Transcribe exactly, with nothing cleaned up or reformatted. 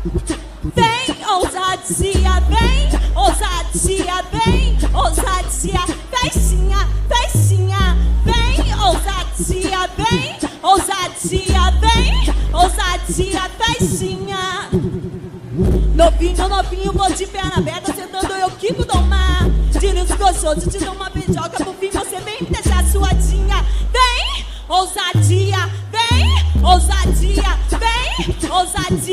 Vem, ousadia, vem, ousadia, vem, ousadia, festinha, festinha, vem, ousadia, vem, ousadia, vem, ousadia, festinha. Novinho, novinho, vou de perna aberta, sentando eu quico do mar. Direito gostoso, te dou uma beijoca, por fim você vem me deixar suadinha. Vem, ousadia, vem, ousadia, vem, ousadia.